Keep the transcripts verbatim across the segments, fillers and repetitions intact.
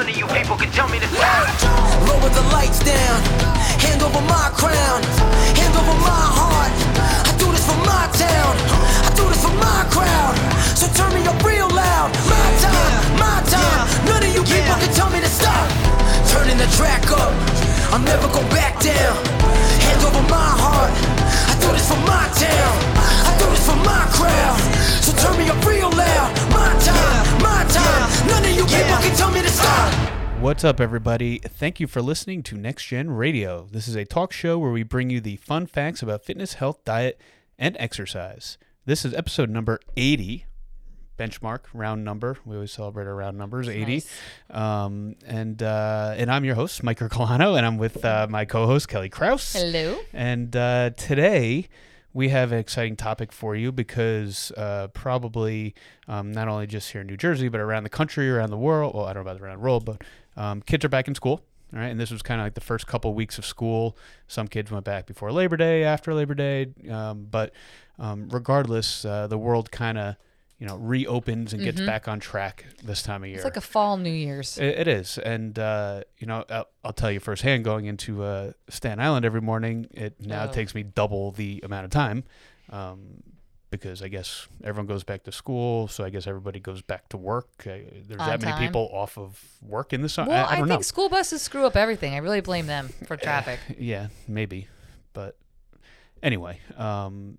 None of you people can tell me to stop. Lower the lights down, hand over my crown, hand over my heart. I do this for my town, I do this for my crowd. So turn me up real loud. My time, my time. None of you people can tell me to stop. Turning the track up, I'll never go back down. Hand over my heart, I do this for my town, I do this for my crowd. So turn me up real loud. My time, my time. None of you people can tell me to stop. What's up, everybody? Thank you for listening to Next Gen Radio. This is a talk show where we bring you the fun facts about fitness, health, diet, and exercise. This is episode number eighty. Benchmark, round number. We always celebrate our round numbers, eighty. Nice. Um, and uh, and I'm your host, Mike Ercolano, and I'm with uh, my co-host, Kelly Kraus. Hello. And uh, today we have an exciting topic for you because uh, probably um, not only just here in New Jersey, but around the country, around the world. Well, I don't know about around the world, but um, kids are back in school. All right, and this was kind of like the first couple of weeks of school. Some kids went back before Labor Day, after Labor Day. Um, but um, regardless, uh, the world kind of you know, reopens and gets Mhm. back on track this time of year. It's like a fall New Year's. It, it is. And, uh, you know, I'll, I'll tell you firsthand, going into uh, Staten Island every morning, it now Oh. takes me double the amount of time um, because I guess everyone goes back to school. So I guess everybody goes back to work. Uh, there's On that many time. people off of work in the summer. Well, I, I, I don't think know. school buses screw up everything. I really blame them for traffic. Yeah, maybe. But anyway, um,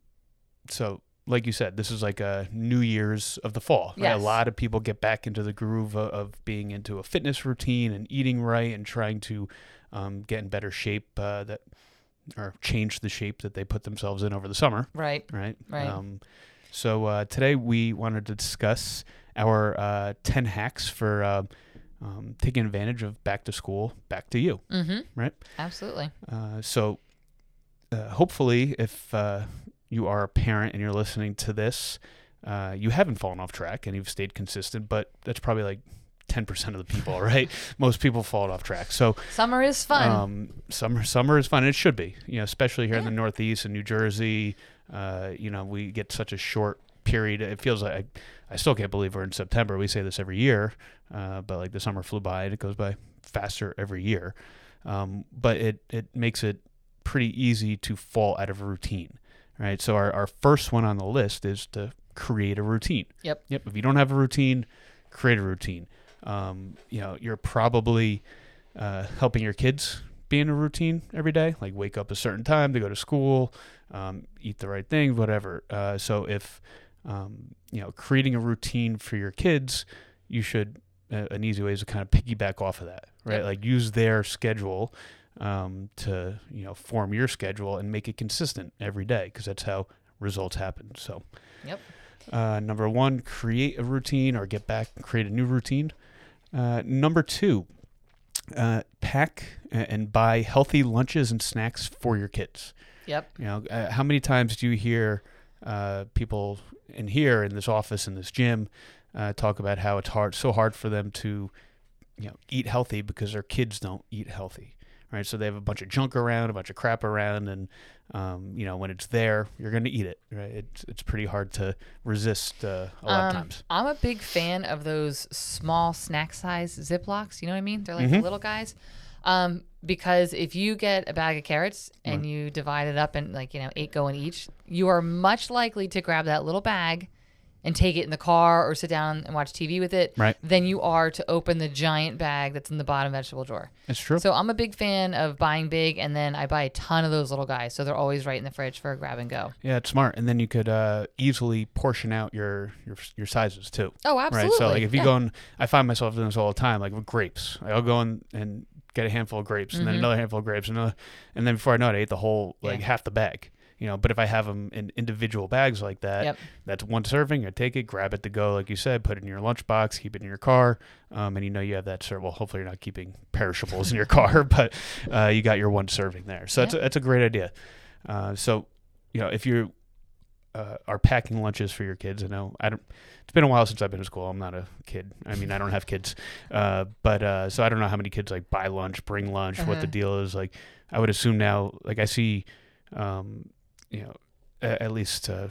so like you said, this is like a New Year's of the fall. Right? Yes. A lot of people get back into the groove of, of being into a fitness routine and eating right and trying to um, get in better shape uh, that or change the shape that they put themselves in over the summer. Right. Right. Right. Um, so uh, today we wanted to discuss our uh, ten hacks for uh, um, taking advantage of back to school, back to you. Mm-hmm. Right. Absolutely. Uh, so uh, hopefully if uh, you are a parent and you're listening to this, uh, you haven't fallen off track and you've stayed consistent, but that's probably like ten percent of the people, right? Most people fall off track. So Summer is fun. um, summer, summer is fun. And it should be, you know, especially here in Yeah. the Northeast and New Jersey. Uh, you know, we get such a short period. It feels like I, I still can't believe we're in September. We say this every year, uh, but like the summer flew by and it goes by faster every year. Um, but it, it makes it pretty easy to fall out of a routine. Right. So our, our first one on the list is to create a routine. Yep. Yep. If you don't have a routine, create a routine. Um, you know, you're probably uh, helping your kids be in a routine every day, like wake up a certain time to go to school, um, eat the right things, whatever. Uh, so if, um, you know, creating a routine for your kids, you should, uh, an easy way is to kind of piggyback off of that, right? Yep. Like use their schedule um, to, you know, form your schedule and make it consistent every day because that's how results happen. So, Yep. uh, number one, create a routine or get back and create a new routine. Uh, number two, uh, pack a- and buy healthy lunches and snacks for your kids. Yep. You know, uh, how many times do you hear uh, people in here in this office, in this gym, uh, talk about how it's hard, so hard for them to, you know, eat healthy because their kids don't eat healthy. Right, so they have a bunch of junk around, a bunch of crap around, and um, you know when it's there, you're going to eat it. Right, it's it's pretty hard to resist uh, a lot of Um, times. I'm a big fan of those small snack size Ziplocs. You know what I mean? They're like Mhm. the little guys. Um, because if you get a bag of carrots and you divide it up and like, you know, eight go in each, you are much likely to grab that little bag and take it in the car or sit down and watch T V with it Right. than you are to open the giant bag that's in the bottom vegetable drawer. It's true. So I'm a big fan of buying big, and then I buy a ton of those little guys, so they're always right in the fridge for a grab and go. Yeah, it's smart, and then you could uh, easily portion out your, your your sizes too. Oh, absolutely. Right. So like if you Yeah. go and I find myself doing this all the time, like with grapes. Like, I'll go in and get a handful of grapes, and then Mhm. another handful of grapes, and another, and then before I know it, I ate the whole like Yeah. half the bag. You know, but if I have them in individual bags like that, Yep. that's one serving. I take it, grab it to go, like you said, put it in your lunchbox, keep it in your car, um, and you know you have that serve. Well, hopefully you're not keeping perishables in your car, but uh, you got your one serving there. So Yeah. that's a, that's a great idea. Uh, so you know, if you uh, are packing lunches for your kids, I know I don't. It's been a while since I've been to school. I'm not a kid. I mean, I don't have kids, uh, but uh, so I don't know how many kids like buy lunch, bring lunch, what the Uh-huh. deal is. Like, I would assume now, like I see. Um, you know, at, at least uh,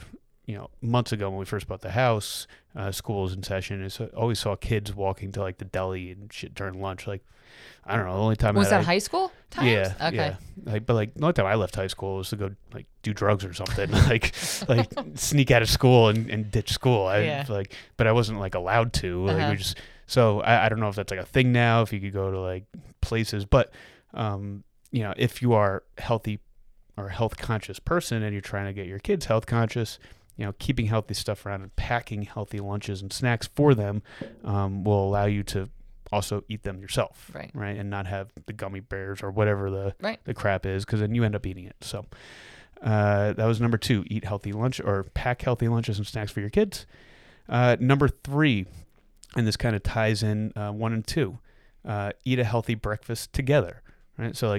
you know, months ago when we first bought the house, uh, school was in session, and so I always saw kids walking to like the deli and shit during lunch. Like, I don't know, the only time Was I, that I, high school times? Yeah, Okay. yeah. Like, but like the only time I left high school was to go like do drugs or something, like like sneak out of school and, and ditch school. I Yeah. like, but I wasn't like allowed to. Like Uh-huh. we just so I, I don't know if that's like a thing now. If you could go to like places, but um, you know, if you are healthy or a health conscious person and you're trying to get your kids health conscious, you know, keeping healthy stuff around and packing healthy lunches and snacks for them um, will allow you to also eat them yourself, Right. right, and not have the gummy bears or whatever the Right. the crap is, because then you end up eating it. So uh, that was number two: eat healthy lunch or pack healthy lunches and snacks for your kids. Uh, number three, and this kind of ties in uh, one and two: uh, eat a healthy breakfast together. Right, so like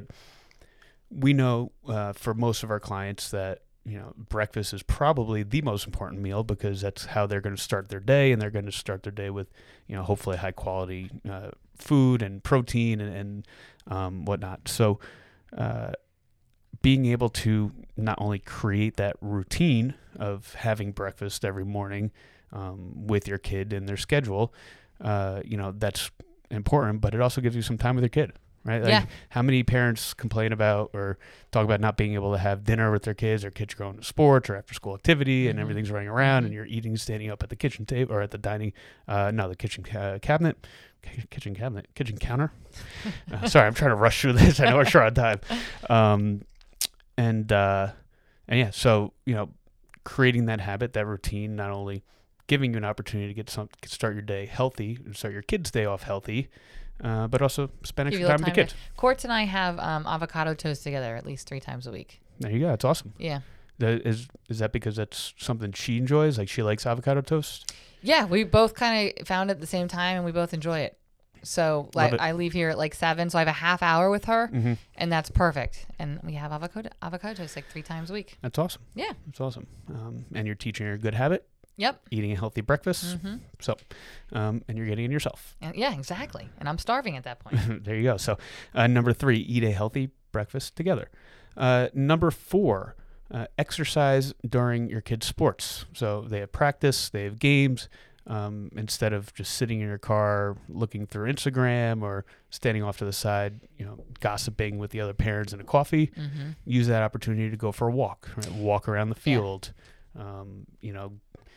we know uh, for most of our clients that, you know, breakfast is probably the most important meal because that's how they're going to start their day, and they're going to start their day with, you know, hopefully high quality uh, food and protein and, and um, whatnot. So uh, being able to not only create that routine of having breakfast every morning um, with your kid and their schedule, uh, you know, that's important, but it also gives you some time with your kid. Right? Like, Yeah. how many parents complain about or talk about not being able to have dinner with their kids, or kids are going to sports or after school activity and Mhm. everything's running around Mhm. and you're eating standing up at the kitchen table or at the dining, uh, no, the kitchen ca- cabinet, K- kitchen cabinet, kitchen counter. uh, sorry, I'm trying to rush through this. I know we're short on time. Um, and, uh, and yeah, so, you know, creating that habit, that routine, not only giving you an opportunity to get some, start your day healthy and start your kids' day off healthy, Uh, but also spend Give extra you a time little with the time kids. to- Quartz and I have um, avocado toast together at least three times a week. There you go. It's awesome. Yeah. That is is that because that's something she enjoys? Like she likes avocado toast? Yeah, we both kind of found it at the same time, and we both enjoy it. So Love like, it. I leave here at like seven, so I have a half hour with her, Mm-hmm. and that's perfect. And we have avocado avocado toast like three times a week. That's awesome. Yeah. That's awesome. Um, and you're teaching her a good habit, Yep. eating a healthy breakfast. hmm So, um, and you're getting it yourself. And yeah, exactly. And I'm starving at that point. There you go. So, uh, number three, eat a healthy breakfast together. Uh, number four, uh, exercise during your kids' sports. So they have practice, they have games. Um, instead of just sitting in your car looking through Instagram or standing off to the side, you know, gossiping with the other parents and a coffee, hmm use that opportunity to go for a walk, right? Walk around the Yeah. field. Um, you know,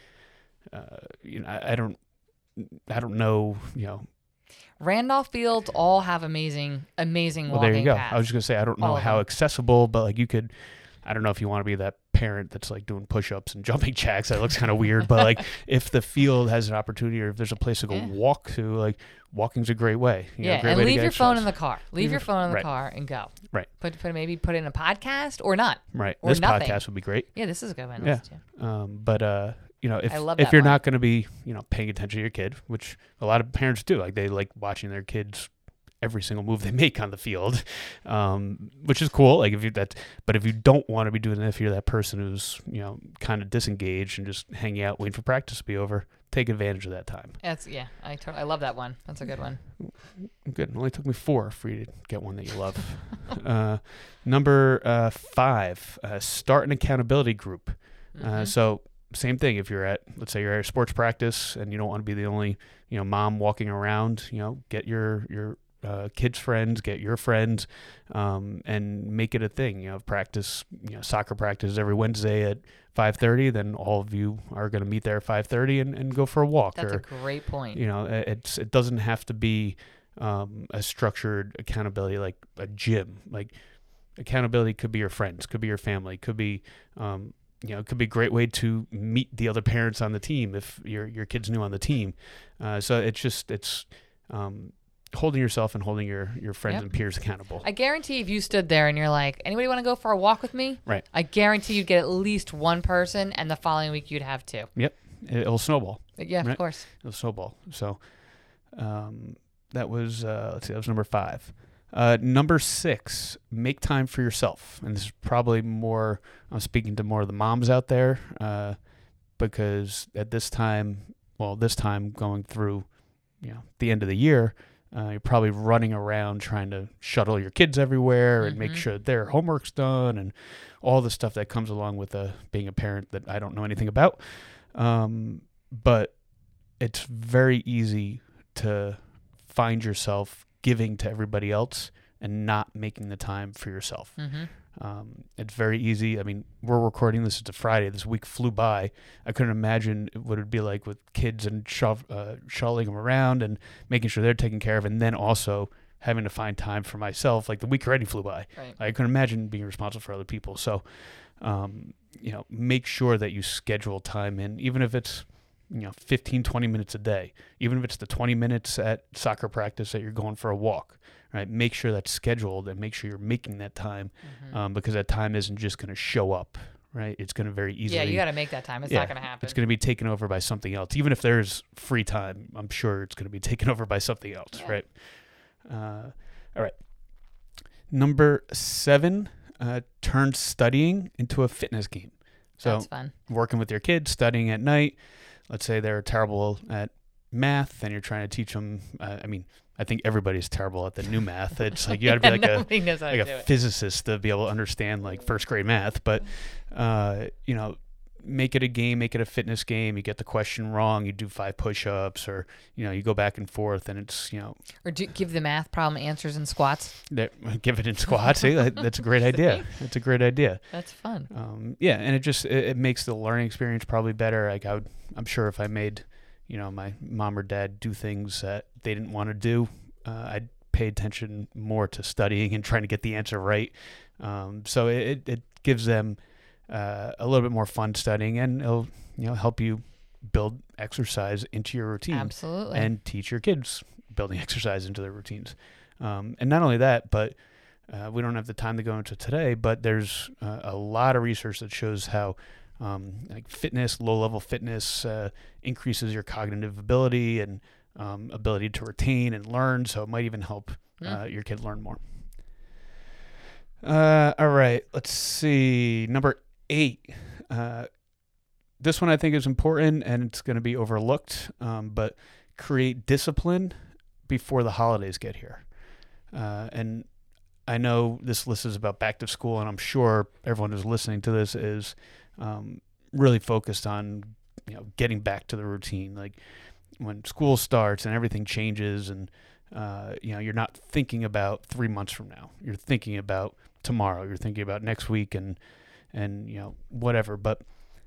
uh, you know, I, I don't, I don't know, you know. Randolph Fields all have amazing, amazing Well, walking there you go. paths. I was just gonna say I don't know All of how them. accessible, but like you could. I don't know if you want to be that parent that's like doing push-ups and jumping jacks. That looks kind of weird. But like if the field has an opportunity or if there's a place to go Yeah. walk to, like walking's a great way. You know, yeah, great and way to leave get your phone in exercise. the car. Leave Leave your your- phone in the right. car and go. Right. Put, put maybe put in a podcast or not. Right. or This nothing. podcast would be great. Yeah, this is a good one. Yeah. Listen to. Um, but uh, you know, if I love if that you're line. not going to be, you know, paying attention to your kid, which a lot of parents do, like they like watching their kids every single move they make on the field, um, which is cool. Like if you that, but if you don't want to be doing that, if you're that person who's, you know, kind of disengaged and just hanging out waiting for practice to be over, take advantage of that time. That's yeah. I to- I love that one. That's a good one. Good. It only took me four for you to get one that you love. uh, number uh, five, uh, start an accountability group. Uh, Mhm. so same thing. If you're at, let's say you're at a sports practice and you don't want to be the only, you know, mom walking around, you know, get your, your uh, kids' friends, get your friends, um, and make it a thing. You know, practice, you know, soccer practice every Wednesday at five thirty. Then all of you are going to meet there at five thirty and, and go for a walk. That's or, a great point. you know, it- it's, it doesn't have to be um, a structured accountability like a gym. Like accountability could be your friends, could be your family, could be, um, you know, it could be a great way to meet the other parents on the team if your your kid's new on the team. Uh, so it's just it's um, holding yourself and holding your your friends Yep. and peers accountable. I guarantee if you stood there and you're like, anybody want to go for a walk with me? Right. I guarantee you'd get at least one person, and the following week you'd have two. Yep, it, it'll snowball. But yeah, Right. of course. It'll snowball. So um, that was uh, let's see, that was number five. Uh, number six, make time for yourself. And this is probably more, I'm speaking to more of the moms out there, uh, because at this time, well, this time going through, you know, the end of the year, Uh, you're probably running around trying to shuttle your kids everywhere and make sure their homework's done and all the stuff that comes along with uh, being a parent that I don't know anything about. Um, but it's very easy to find yourself giving to everybody else and not making the time for yourself. Mm-hmm. Um, it's very easy. I mean, we're recording this. It's a Friday. This week flew by. I couldn't imagine what it'd be like with kids and shove, uh, shuttling them around and making sure they're taken care of, and then also having to find time for myself. Like the week already flew by. Right. I couldn't imagine being responsible for other people. So, um, you know, make sure that you schedule time in, even if it's, you know, fifteen, twenty minutes a day, even if it's the twenty minutes at soccer practice that you're going for a walk. Right, make sure that's scheduled and make sure you're making that time, Mm-hmm. um, because that time isn't just going to show up. Right, it's going to very easily. Yeah, you got to make that time. It's yeah, not going to happen. It's going to be taken over by something else. Even if there's free time, I'm sure it's going to be taken over by something else. Yeah. Right. Uh, all right. Number seven, uh, turn studying into a fitness game. So That's fun. working with your kids, studying at night. Let's say they're terrible at math, and you're trying to teach them. Uh, I mean. I think everybody's terrible at the new math. It's like you got to be like a Nobody knows how like to a do it. physicist to be able to understand like first grade math. But uh, you know, make it a game, make it a fitness game. You get the question wrong, you do five push-ups, or you know, you go back and forth, and it's you know, Or do, give the math problem answers in squats. that- give it in squats. See, that, that's a great idea. That's a great idea. That's fun. Um, yeah, and it just it, it makes the learning experience probably better. Like I would, I'm sure if I made, you know, my mom or dad do things that they didn't want to do, uh, I'd pay attention more to studying and trying to get the answer right. Um, so it, it gives them uh, a little bit more fun studying, and it'll you know help you build exercise into your routine. Absolutely. And teach your kids building exercise into their routines. Um, and not only that, but uh, we don't have the time to go into today, but there's uh, a lot of research that shows how um, like fitness, low-level fitness, uh, increases your cognitive ability and um, ability to retain and learn. So it might even help uh, your kid learn more. Uh, all right, let's see. Number eight. Uh, this one I think is important, and it's going to be overlooked, um, but create discipline before the holidays get here. Uh, and I know this list is about back to school, and I'm sure everyone who's listening to this is um, really focused on, you know, getting back to the routine. Like when school starts and everything changes, and uh, you know, you're not thinking about three months from now. You're thinking about tomorrow. You're thinking about next week, and and you know, whatever. But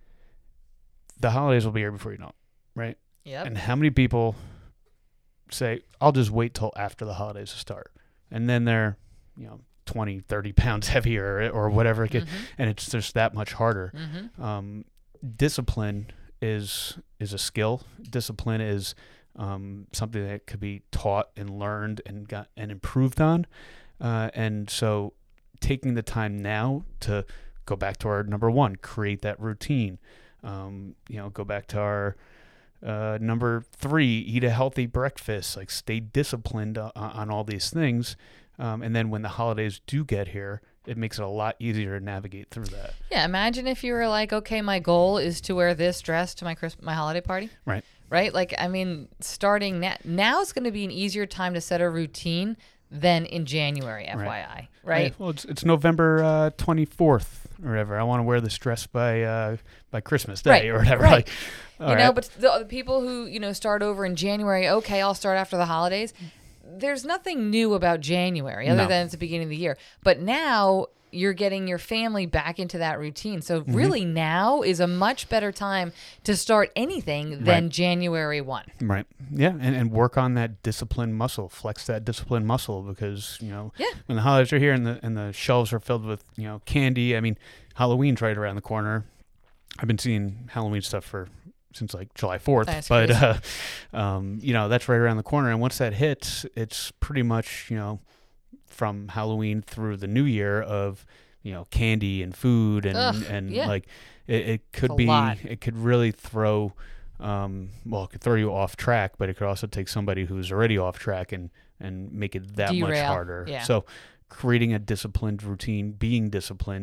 the holidays will be here before you know it, right? Yep. And how many people say, I'll just wait till after the holidays to start, and then they're, you know, twenty, thirty pounds heavier or whatever, it Mm-hmm. and it's just that much harder. Mm-hmm. Um, discipline is is a skill. Discipline is um, something that could be taught and learned and got and improved on. Uh, and so, taking the time now to go back to our number one, create that routine. Um, you know, go back to our uh, number three, eat a healthy breakfast. Like, stay disciplined on, on all these things. Um, and then when the holidays do get here, it makes it a lot easier to navigate through that. Yeah, imagine if you were like, okay, my goal is to wear this dress to my Christ- my holiday party. Right. Right? Like, I mean, starting now, now is going to be an easier time to set a routine than in January, F Y I. Right? Hey, well, it's it's November uh, twenty-fourth or whatever. I want to wear this dress by uh, by Christmas Day Right, or whatever. right. Like, you all know, right. but the, the people who, you know, start over in January, okay, I'll start after the holidays. There's nothing new about January other No. than it's the beginning of the year. But now you're getting your family back into that routine. So Mm-hmm. really now is a much better time to start anything than Right. January first. Right. Yeah, and, and work on that discipline muscle, flex that discipline muscle, because, you know, Yeah. when the holidays are here and the and the shelves are filled with, you know, candy. I mean, Halloween's right around the corner. I've been seeing Halloween stuff for since like July fourth, That's but crazy. uh, um, you know, that's right around the corner. And once that hits, it's pretty much, you know, from Halloween through the new year of, you know, candy and food and Ugh, and yeah. like it, it could a be lot. it could really throw um well, it could throw you off track, but it could also take somebody who's already off track and and make it that much Derail, harder. yeah. So creating a disciplined routine, being disciplined,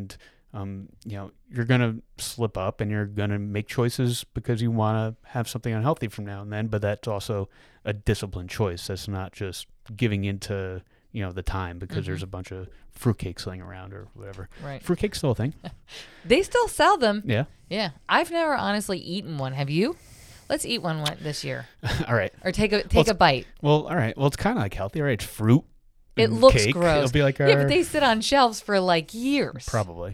um, you know, you're gonna slip up and you're gonna make choices because you want to have something unhealthy from now and then. But that's also a disciplined choice. That's not just giving into, you know, the time because Mm-hmm. there's a bunch of fruitcakes laying around or whatever. Right. Fruitcake's still a thing. They still sell them. Yeah. Yeah. I've never honestly eaten one. Have you? Let's eat one one this year, All right. or take a take Well, a bite. Well, all right. Well, it's kind of like healthy, right? It's fruit. It and looks cake. gross. It'll be like our Yeah, but they sit on shelves for like years. probably.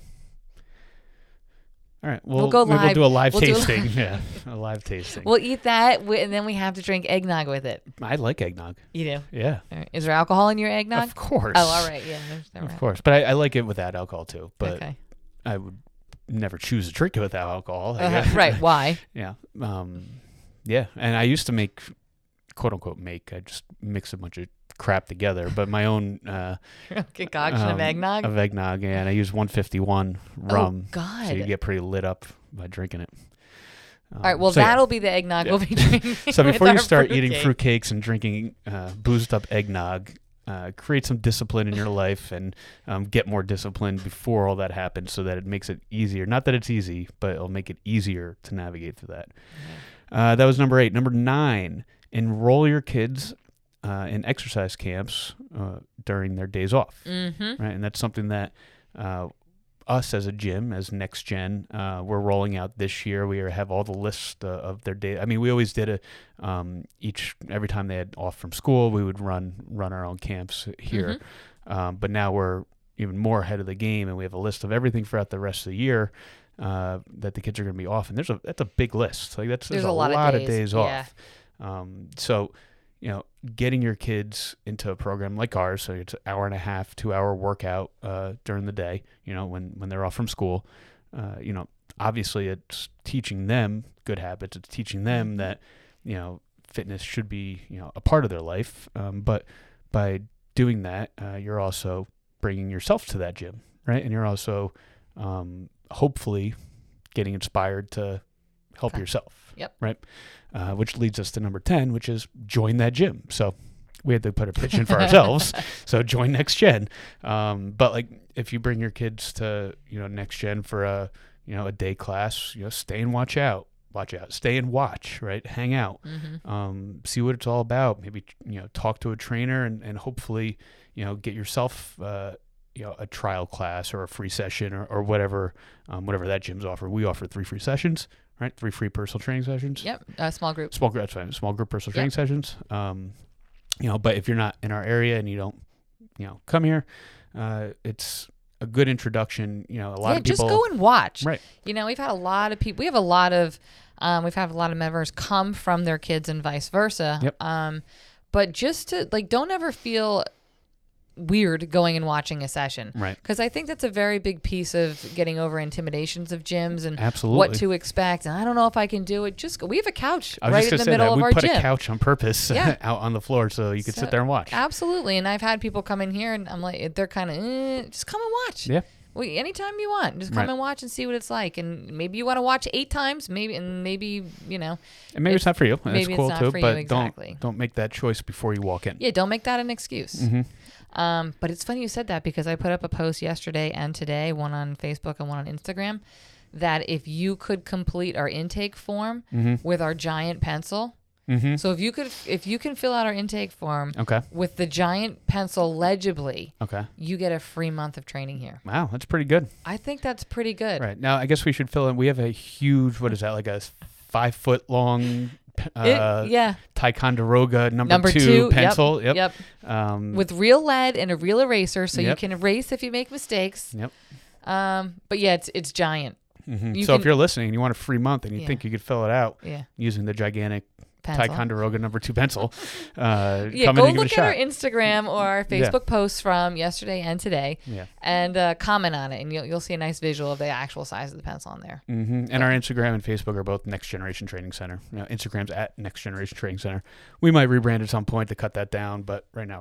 All right. We'll, We'll go maybe live. We'll do a live We'll do a tasting. yeah, a live tasting. We'll eat that, wi- and then we have to drink eggnog with it. I like eggnog. You do? Yeah. All right. Is there alcohol in your eggnog? Of course. Oh, all right. Yeah. There's no Of right. course, but I, I like it without alcohol too. But Okay. I would never choose to drink it without alcohol. I Uh-huh. guess. Right. Why? Yeah. Um, yeah. And I used to make, quote unquote, make. I just mix a bunch of crap together, but my own uh, Concoction of um, eggnog. Of eggnog, yeah. And I use one fifty-one rum. Oh God. So you get pretty lit up by drinking it. Um, All right. Well, so yeah. that'll be the eggnog Yeah. we'll be drinking. So with before you our start eating fruitcake. fruitcakes and drinking uh, boozed up eggnog, uh, create some discipline in your life and um, get more discipline before all that happens, so that it makes it easier. Not that it's easy, but it'll make it easier to navigate through that. Uh, that was number eight. Number nine: enroll your kids uh, in exercise camps uh, during their days off. Mm-hmm. Right, and that's something that uh, us as a gym, as Next Gen, uh, we're rolling out this year. We are, have all the lists uh, of their day. I mean, we always did a um, each every time they had off from school, we would run run our own camps here. Um, but now we're even more ahead of the game, and we have a list of everything throughout the rest of the year uh, that the kids are going to be off. And there's a that's a big list. Like that's there's, There's a lot of of days, days yeah. off. Um, so. You know, getting your kids into a program like ours, so it's an hour and a half, two hour workout uh, during the day, you know, when, when they're off from school, uh, you know, obviously it's teaching them good habits. It's teaching them that, you know, fitness should be, you know, a part of their life. Um, but by doing that, uh, you're also bringing yourself to that gym, right? And you're also um, hopefully getting inspired to help Okay. yourself. Yep. Right. Uh, which leads us to number ten, which is join that gym. So we had to put a pitch in for ourselves. So join Next Gen. Um, but like if you bring your kids to, you know, Next Gen for a, you know, a day class, you know, stay and watch out, watch out, stay and watch, right? Hang out, Mm-hmm. um, see what it's all about. Maybe, you know, talk to a trainer and, and hopefully, you know, get yourself, uh, you know, a trial class or a free session or, or whatever, um, whatever that gym's offer. We offer three free sessions. Right, three free personal training sessions. Yep. Uh, small group. Small group, that's fine. Small group personal training Yep. sessions. Um, you know, but if you're not in our area and you don't, you know, come here, uh, it's a good introduction. You know, a lot yeah, of people. just go and watch. Right. You know, we've had a lot of people. We have a lot of, um, we've had a lot of members come from their kids and vice versa. Yep. Um, but just to like, don't ever feel weird going and watching a session. Right. Because I think that's a very big piece of getting over intimidations of gyms and Absolutely. what to expect. And I don't know if I can do it. Just go. We have a couch I was right just in gonna the say middle that of we our put gym. a couch on purpose Yeah. out on the floor so you could So- sit there and watch. Absolutely. And I've had people come in here and I'm like, they're kind of, eh, just come and watch. Yeah. Well, anytime you want, just come Right. and watch and see what it's like. And maybe you want to watch eight times, maybe, and maybe, you know, And maybe it's, it's- not for you. and maybe it's cool it's not too. for you, but exactly. don't don't make that choice before you walk in. yeah, don't make that an excuse. Mm-hmm. Um, but it's funny you said that because I put up a post yesterday and today, one on Facebook and one on Instagram, that if you could complete our intake form Mm-hmm. with our giant pencil. Mm-hmm. So if you could, if you can fill out our intake form Okay. with the giant pencil legibly, Okay. you get a free month of training here. Wow, that's pretty good. I think that's pretty good. Right now, I guess we should fill in. We have a huge. What is that? Like a five foot long. It- Uh, yeah. Ticonderoga number, Number two, two, yep, pencil. Yep. Yep. Um, With real lead and a real eraser, so you Yep. can erase if you make mistakes. Yep. Um, but yeah, it's it's giant. mhm. you So if can- you're listening and you want a free month and you Yeah. think you could fill it out Yeah. using the gigantic Pencil. Ticonderoga number two pencil, uh, Yeah, come go in and give look it a at our shot. Instagram or our Yeah. Facebook posts from yesterday and today, Yeah. and uh, comment on it, and you'll you'll see a nice visual of the actual size of the pencil on there. hmm And our Instagram and Facebook are both Next Generation Training Center. You know, Instagram's at Next Generation Training Center. We might rebrand at some point to cut that down, but right now we're not.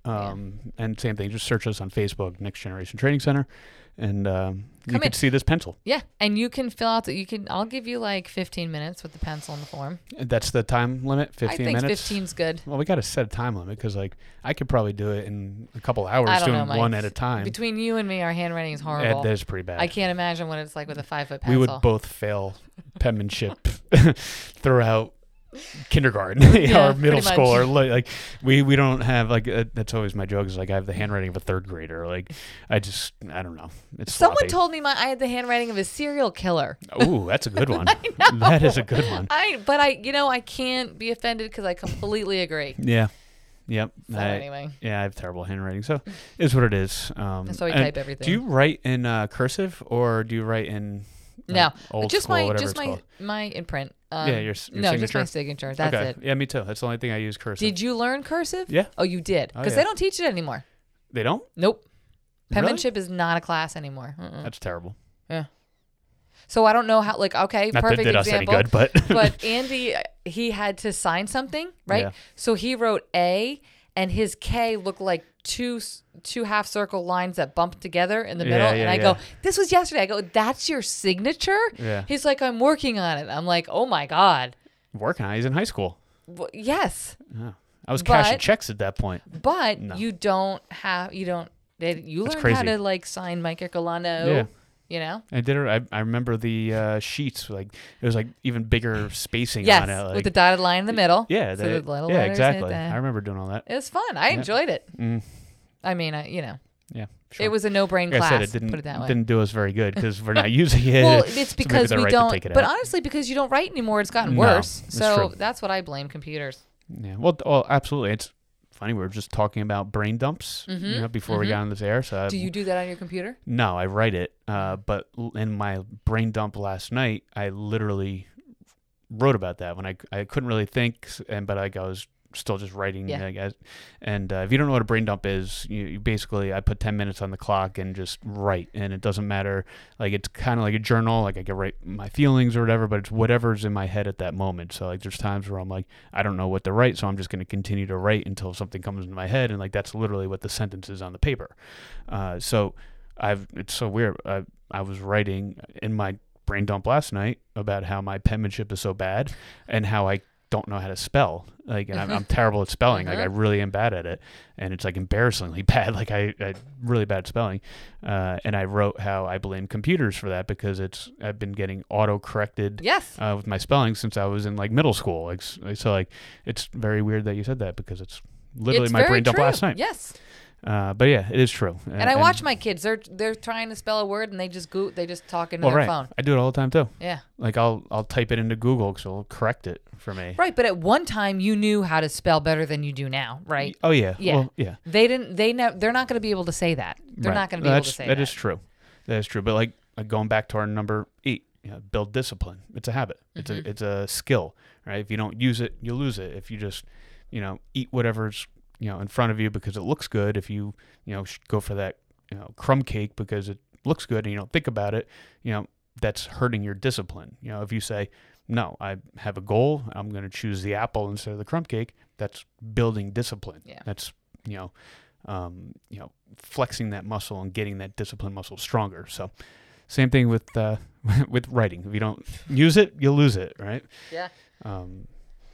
Um, And same thing, just search us on Facebook, Next Generation Training Center, and um, you Come can in. see this pencil. Yeah, and you can fill out. The, you can. I'll give you like fifteen minutes with the pencil and the form. That's the time limit, fifteen I think minutes. fifteen's good. Well, we got to set a time limit because, like, I could probably do it in a couple hours I don't doing know, Mike. one at a time. Between you and me, our handwriting is horrible. That is pretty bad. I can't imagine what it's like with a five foot we pencil. would both fail penmanship throughout kindergarten Yeah, or middle pretty school, much. or like, like we we don't have like uh, that's always my joke is like I have the handwriting of a third grader. Like I just I don't know. It's Someone sloppy. told me my I had the handwriting of a serial killer. Ooh, that's a good one. That is a good one. I but I you know I can't be offended because I completely agree. Yeah. Yep. So I- anyway, Yeah, I have terrible handwriting, so it's what it is. Um, That's why we and type everything. Do you write in uh, cursive or do you write in like, no, old just school, my whatever just it's my called? my imprint. Um, Yeah, your s- your no, just my signature? signature. That's okay. it. Yeah, me too. That's the only thing I use cursive. Did you learn cursive? Yeah. Oh, you did Oh, because yeah. they don't teach it anymore. They don't? Nope. Really? Penmanship is not a class anymore. Mm-mm. That's terrible. Yeah. So I don't know how. Like, okay, Not that perfect it did us any example. good, but But Andy, he had to sign something, right? Yeah. So he wrote A, and his K looked like two s- two half circle lines that bumped together in the Yeah, middle. yeah, and I yeah. go, "This was yesterday." I go, "That's your signature?" Yeah. He's like, "I'm working on it." I'm like, "Oh my god." working on it. He's in high school. Well, yes, Yeah. I was cashing But- checks at that point. but No. you don't have you don't they, you That's learn how crazy. to like sign Mike Ercolano. Yeah. You know. I did it. I, I remember the uh, sheets. Like it was like even bigger spacing Yes, on it. Like, with the dotted line in the middle. yeah, So the- the little yeah, letters hit exactly. that. I remember doing all that. It was fun. I Yeah. enjoyed it. Mm, I mean, I, you know, yeah, sure. it was a no-brain Like class. I said, it didn't put it that way. didn't do us very good because we're not using it. Well, so it's maybe because they're we right to don't. take it But out. honestly, because you don't write anymore, it's gotten No, worse. that's So true. that's what I blame computers. Yeah. Well, well, absolutely. It's funny. We were just talking about brain dumps, you Mhm, know, before we mhm. got on this air. So I, Do you do that on your computer? No, I write it. Uh, but l- in my brain dump last night, I literally wrote about that when I, I couldn't really think, and but like I was still just writing. Yeah. I guess. And uh, if you don't know what a brain dump is, you, you basically I put ten minutes on the clock and just write, and it doesn't matter. Like it's kind of like a journal. Like I can write my feelings or whatever, but it's whatever's in my head at that moment. So like there's times where I'm like I don't know what to write, so I'm just going to continue to write until something comes into my head, and like that's literally what the sentence is on the paper. Uh, so I've it's so weird. I I was writing in my brain dump last night about how my penmanship is so bad and how I don't know how to spell. Like, and I'm, I'm terrible at spelling. Like, I really am bad at it, and it's like embarrassingly bad. Like, I, I really bad at spelling. Uh, and I wrote how I blame computers for that because it's I've been getting auto corrected Yes. uh, with my spelling since I was in like middle school. Like, s- so like it's very weird that you said that because it's literally It's my very brain dump true. last night. Yes. Uh, but yeah, it is true. And I watch my kids. They're they're trying to spell a word and they just go they just talk into well, their right. phone. I do it all the time too. Yeah. Like I'll I'll type it into Google because it'll correct it for me. Right, but at one time you knew how to spell better than you do now, right? Oh yeah. Yeah. Well, yeah. They didn't. They ne- They're not going to be able to say that. They're Right. not going to be No, able to that's- say that that. is true. That is true. But like, like going back to our number eight, you know, build discipline. It's a habit. It's Mm-hmm. a it's a skill, right? If you don't use it, you lose it. If you just, you know, eat whatever's you know in front of you because it looks good. If you you know sh- go for that you know crumb cake because it looks good and you don't think about it, you know that's hurting your discipline. You know, if you say no, I have a goal. I'm going to choose the apple instead of the crumb cake. That's building discipline. Yeah. That's you know. Um, you know, flexing that muscle and getting that discipline muscle stronger. So, same thing with uh, with writing. If you don't use it, you'll lose it, right? Yeah. Um,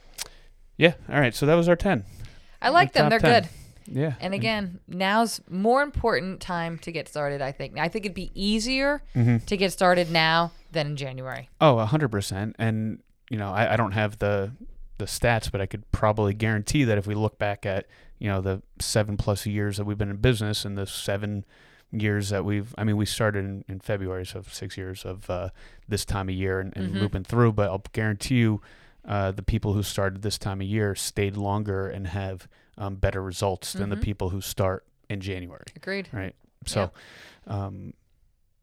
yeah. All right. So that was our ten. I like them. Top They're ten. good. Yeah. And again, now's more important time to get started, I think. I think it'd be easier Mhm. to get started now than in January. Oh, a hundred percent. And you know, I, I don't have the the stats, but I could probably guarantee that if we look back at you know the seven plus years that we've been in business and the seven years that we've I mean we started in, in February, so six years of uh, this time of year and, and Mhm. looping through, but I'll guarantee you uh, the people who started this time of year stayed longer and have um, better results than the Mhm. people who start in January, Agreed. right? So um,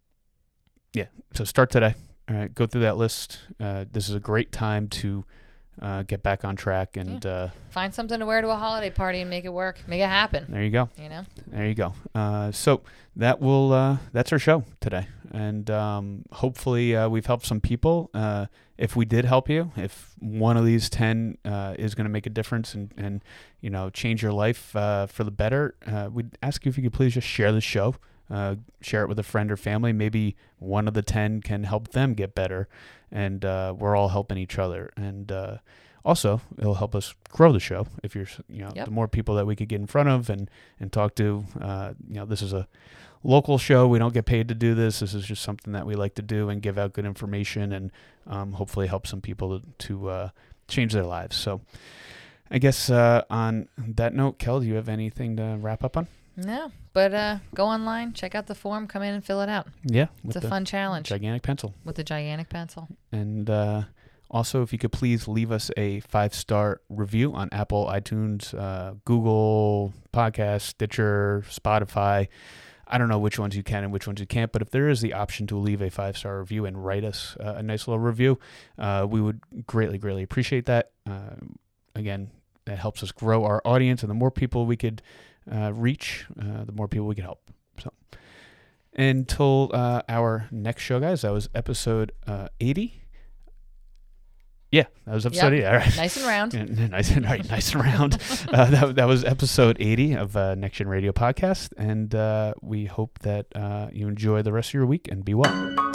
yeah, so start today. All right, go through that list. Uh, this is a great time to uh, get back on track. And Yeah. uh, Find something to wear to a holiday party and make it work. Make it happen. there you go. You know? There you go. Uh, so that will uh, that's our show today, and um, hopefully uh, we've helped some people. Uh, if we did help you, if one of these ten uh, is going to make a difference and, and you know change your life uh, for the better, uh, we'd ask you if you could please just share the show, uh, share it with a friend or family. Maybe one of the ten can help them get better, and uh, we're all helping each other. And uh, also, it'll help us grow the show. If you're, you know, Yep. the more people that we could get in front of and, and talk to, uh, you know, this is a local show. We don't get paid to do this. This is just something that we like to do and give out good information and um, hopefully help some people to, to uh, change their lives. So I guess uh, on that note, Kel, do you have anything to wrap up on? No, but uh, go online, check out the form, come in and fill it out. Yeah. It's a the fun challenge gigantic pencil. with the gigantic pencil. And uh, also, if you could please leave us a five-star review on Apple, iTunes, uh, Google Podcasts, Stitcher, Spotify. I don't know which ones you can and which ones you can't, but if there is the option to leave a five-star review and write us uh, a nice little review, uh, we would greatly, greatly appreciate that. Uh, again, that helps us grow our audience, and the more people we could uh, reach, uh, the more people we can help. So, until uh, our next show, guys, that was episode uh, eighty. Yeah, that was episode Yep. eighty. All right. Nice and round. Yeah, nice and right, nice and round. Uh, that, that was episode eighty of uh, Next Gen Radio Podcast, and uh, we hope that uh, you enjoy the rest of your week and be well.